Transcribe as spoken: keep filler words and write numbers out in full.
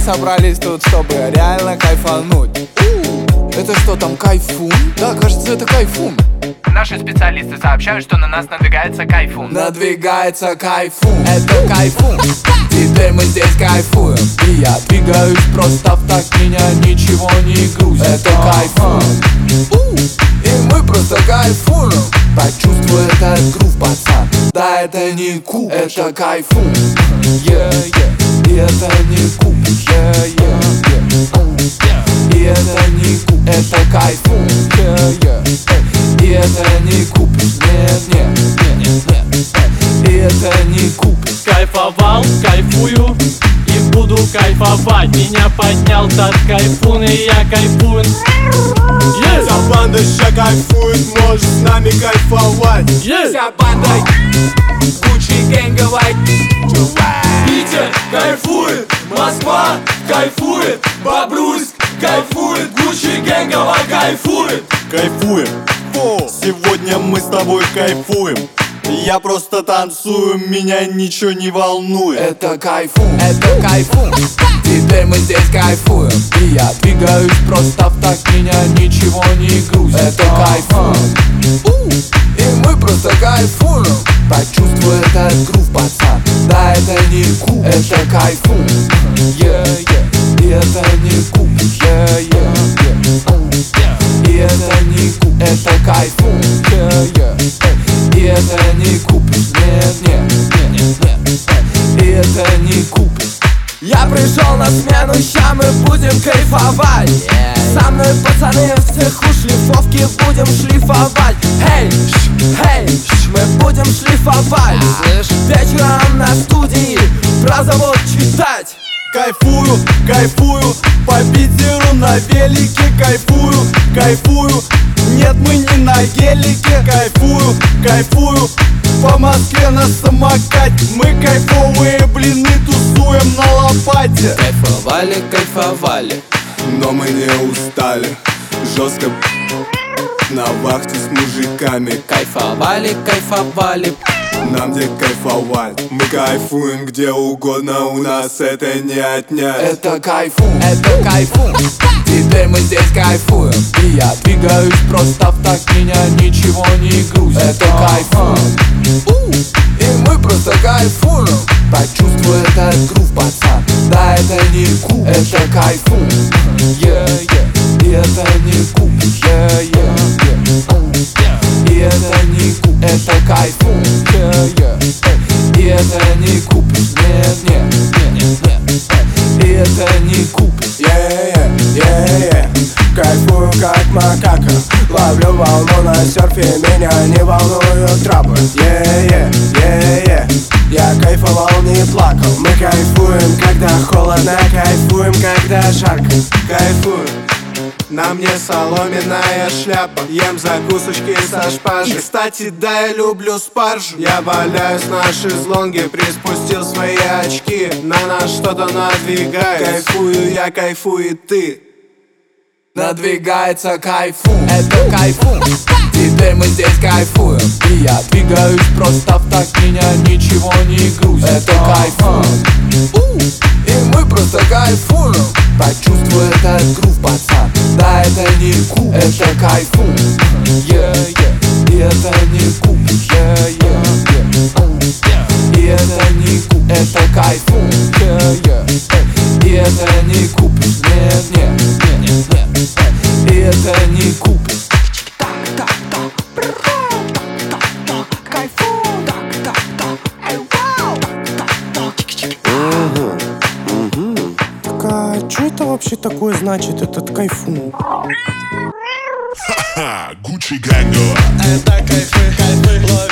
собрались тут, чтобы реально кайфануть. Это что там, кайфун? Да, кажется, это кайфун. Наши специалисты сообщают, что на нас надвигается кайфун. Надвигается кайфун, это кайфун. Теперь мы здесь кайфуем. И я двигаюсь просто в такт, меня ничего не грузит. Это кайфун. И мы просто кайфуем. Почувствуй этот грув, пацан. Да, это не куб, это кайфун. Yeah, yeah. И это не куб. Yeah, yeah, yeah. И это не куб, это кайфун. Yeah, yeah. И это не купишь, нет, нет, нет, нет. И это не купишь. Кайфовал, кайфую и буду кайфовать. Меня поднял тот кайфун, и я кайфую. Yes. Вся банда ща кайфует, можешь с нами кайфовать. Yes. Вся банда Гуччи гэнговой. Питер кайфует, Москва кайфует, Бобруйск кайфует, Гуччи гэнгово кайфует. Кайфуем, сегодня мы с тобой кайфуем. Я просто танцую, меня ничего не волнует. Это кайфун, это кайфун. Теперь мы здесь кайфуем. И я двигаюсь просто в такт, меня ничего не грузит. Это кайфун. И мы просто кайфуем. Почувствуй этот грув, пацан. Да, это не куб, это кайфун. Yeah, yeah. И это не куб. Yeah, yeah, yeah. И это не куб, это кайфун. Yeah, yeah. И это не купишь, нет, нет, нет, нет. И это не купишь. Я пришел на смену, ща мы будем кайфовать. yeah. Со мной пацаны всех у шлифовки будем шлифовать. Эй, эй, мы будем шлифовать. Вечером на студии про завод читать. Кайфую, кайфую, по Питеру на велике. Кайфую, кайфую, нет, мы не на гелике. Кайфую, кайфую, по Москве на самокате. Мы кайфовые блины тусуем на лопате. Кайфовали, кайфовали, но мы не устали. Жестко на вахте с мужиками. кайфовали, кайфовали. Нам где кайфовать, мы кайфуем где угодно, у нас это не отнять. Это кайфун, это кайфун. Теперь мы здесь кайфуем. И я двигаюсь просто в такт, меня ничего не грузит. Это кайфун. И мы просто кайфуем. Почувствуй этот грув, пацан. Да, это не куб, это кайфун. Yeah, yeah. И это не куб. Yeah, yeah, yeah. И это не куб, это кайфун. Yeah, yeah. И это не купишь, нет, нет, нет, нет. И это не купишь. Yeah, yeah, yeah, yeah. Кайфую как макака, ловлю волну на серфе, меня не волнуют трапы. Yeah, yeah, yeah, yeah. Я кайфовал, не плакал. Мы кайфуем, когда холодно, кайфуем, когда жарко. Кайфуем. На мне соломенная шляпа, ем закусочки со шпажей. И, кстати, да, я люблю спаржу. Я валяюсь на шезлонге, приспустил свои очки. На нас что-то надвигается. Кайфую я, кайфует ты. Надвигается кайфун, это кайфун. Теперь мы здесь кайфуем. И я двигаюсь просто в такт, меня ничего не грузит. Это кайфун. И мы просто кайфуем. Почувствуй этот грув, пацан. Да, это не куб, это кайфун. Yeah, yeah. И это не куб. Yeah, yeah, yeah. И это не куб, это кайфун. Yeah, yeah. И это не купишь, нет, нет, нет, нет. И это не купишь. Так, а что это вообще такое значит, этот кайфун? Ха-ха, Гуччи Гэнгово. Это кайфы, кайфы, лови.